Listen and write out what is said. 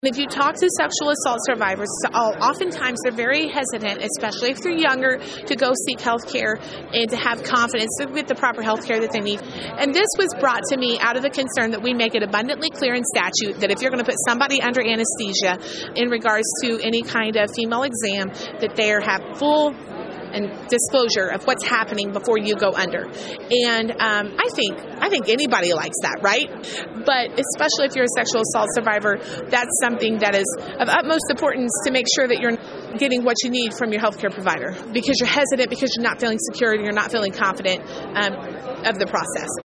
If you talk to sexual assault survivors, oftentimes they're very hesitant, especially if they're younger, to go seek health care and to have confidence to get the proper health care that they need. And this was brought to me out of the concern that we make it abundantly clear in statute that if you're going to put somebody under anesthesia in regards to any kind of female exam, that they have full and disclosure of what's happening before you go under. And I think anybody likes that, right? But especially if you're a sexual assault survivor, that's something that is of utmost importance to make sure that you're getting what you need from your healthcare provider, because you're hesitant, because you're not feeling secure, and you're not feeling confident of the process.